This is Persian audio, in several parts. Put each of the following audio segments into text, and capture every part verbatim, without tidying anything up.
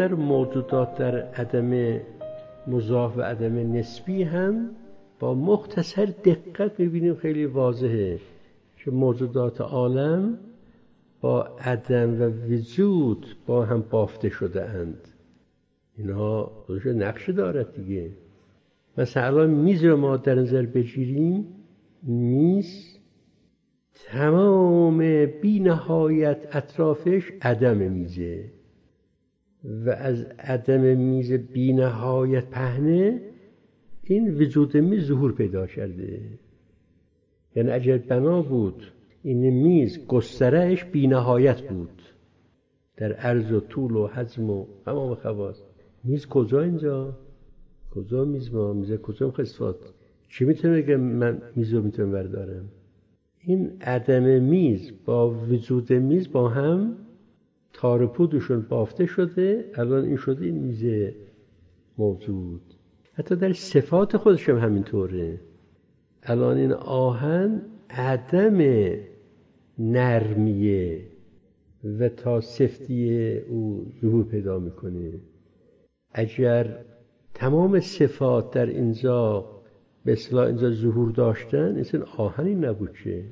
در موجودات در عدم مضاف و عدم نسبی هم با مختصر دقت می‌بینیم خیلی واضحه که موجودات عالم با عدم و وجود با هم بافته شده اند. اینها خودش نقش دارد دیگه. مثلا الان میز رو ما در نظر بگیریم، میز تمام بی نهایت اطرافش عدم میزه و از عدم میز بی نهایت پهنه این وجود میز ظهور پیدا کرده. یعنی اگر بنا بود این میز گسترهش بی نهایت بود در عرض و طول و حجم و تمام خواص، میز کجا اینجا؟ کجا میز ما؟ میز کجا مخصفات؟ چی میتونه بگه من میز رو میتونم بردارم؟ این عدم میز با وجود میز با هم تار و پودشون بافته شده، الان این شده این میز موجود. حتی در صفات خودش هم همینطوره. الان این آهن عدم نرمیه و تا سفتی او ظهور پیدا میکنه. اگر تمام صفات در اینجا به اصطلاح اینجا ظهور داشتن، این آهنی نبود که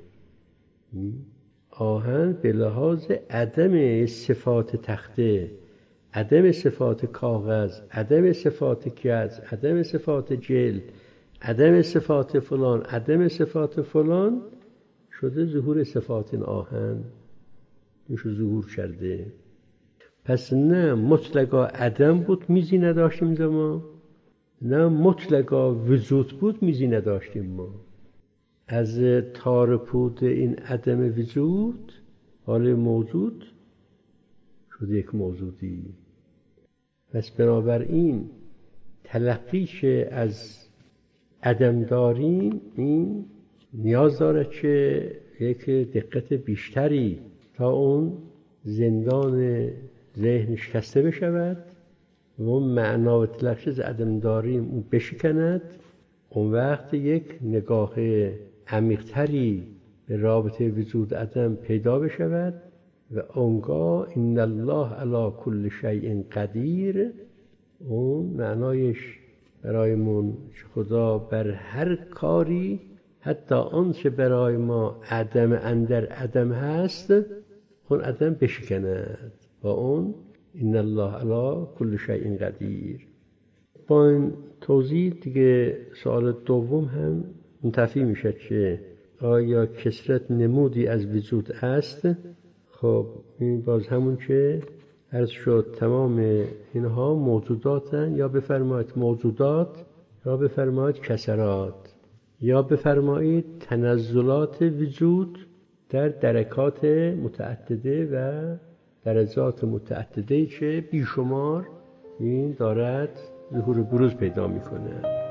آهن به لحاظ عدم صفات تخته، عدم صفات کاغذ، عدم صفات گچ، عدم صفات جلد، عدم صفات فلان، عدم صفات فلان، شده ظهور صفات این آهن میشه ظهور کرده. پس نه مطلقا عدم بود میزی نداشتیم زمان، نه مطلقا وجود بود میزی نداشتیم ما. از تار پود این عدم وجود حال موجود شده یک موجودی. پس بنابراین تلقیش از عدم داریم این نیاز داره که یک دقت بیشتری تا اون زندان ذهن شکسته بشود و اون معنا و تلقیش از عدم داریم اون بشکند. اون وقت یک نگاه عمیق‌تری به رابطه وجود عدم پیدا بشود و اونگاه ان الله علی کل شیء قدیر، اون معنایش برایمون خدا بر هر کاری، حتی آنچه برای ما عدم اندر عدم هست، اون عدم بشکند و اون ان الله علی کل شیء قدیر. با این توضیح دیگه سوال دوم هم منتفی میشه که آیا کثرت نمودی از وجود است؟ خب این باز همون که عرض شد تمام اینها موجوداتن، یا بفرمایید موجودات، یا بفرمایید کثرات، یا بفرمایید تنزلات وجود در درکات متعدده و درجات متعدده که بیشمار این دارد ظهور بروز پیدا میکنه.